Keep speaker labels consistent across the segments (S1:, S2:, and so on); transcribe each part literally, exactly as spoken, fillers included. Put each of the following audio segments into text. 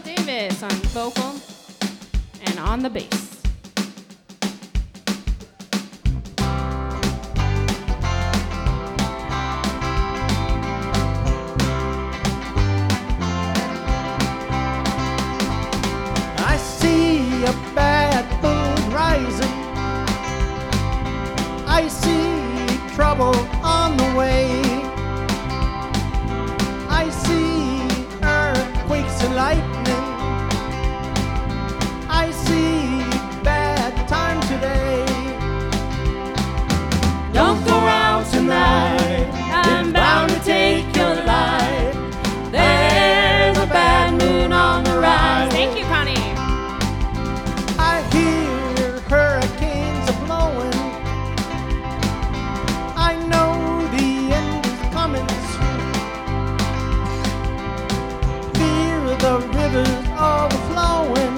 S1: Davis on vocal and on the bass.
S2: I see a bad moon rising. I see trouble on the way. I see earthquakes and lightning. I see bad time today.
S3: Don't go out tonight, I'm bound to take your life. There's a bad moon on the rise.
S1: Thank you, Connie.
S2: I hear hurricanes are blowing. I know the end is coming soon. Fear the rivers overflowing.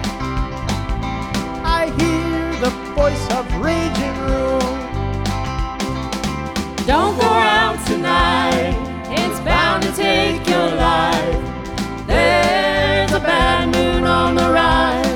S2: I hear the voice of raging ruin.
S3: Don't go out tonight, it's bound to take your life. There's a bad moon on the rise.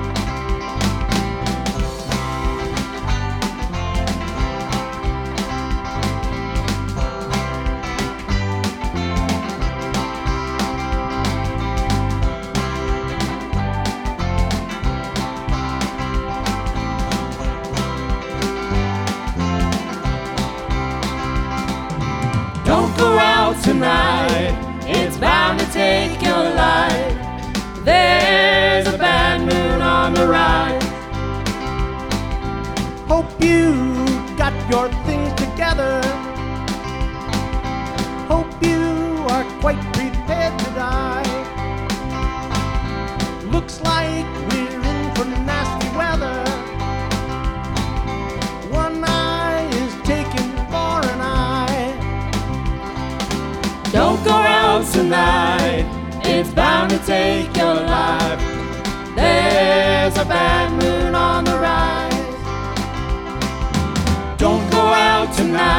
S3: Don't go out tonight, it's bound to take your life. There's a bad moon on the rise.
S2: Hope you got your things together. Hope you are quite prepared to die. Looks like we're in for nasty weather. One eye is taken for an eye.
S3: Don't go out tonight, it's bound to take your life. There's a bad moon on the rise. Don't go out tonight.